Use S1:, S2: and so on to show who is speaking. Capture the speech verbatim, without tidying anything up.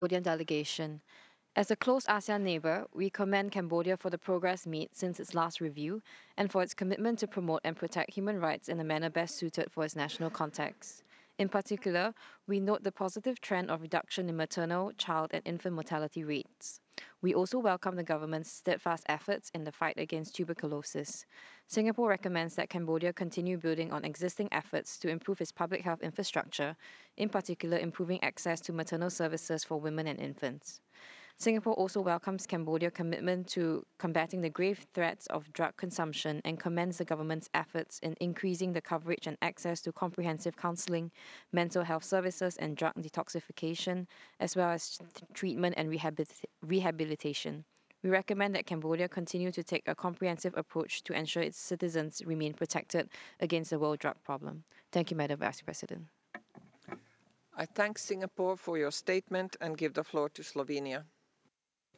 S1: Cambodian delegation. As a close ASEAN neighbor, we commend Cambodia for the progress made since its last review and for its commitment to promote and protect human rights in a manner best suited for its national context. In particular, we note the positive trend of reduction in maternal, child, and infant mortality rates. We also welcome the government's steadfast efforts in the fight against tuberculosis. Singapore recommends that Cambodia continue building on existing efforts to improve its public health infrastructure, in particular, improving access to maternal services for women and infants. Singapore also welcomes Cambodia's commitment to combating the grave threats of drug consumption and commends the government's efforts in increasing the coverage and access to comprehensive counseling, mental health services, and drug detoxification, as well as treatment and rehabilit- rehabilitation. We recommend that Cambodia continue to take a comprehensive approach to ensure its citizens remain protected against the world drug problem. Thank you, Madam Vice President.
S2: I thank Singapore for your statement and give the floor to Slovenia.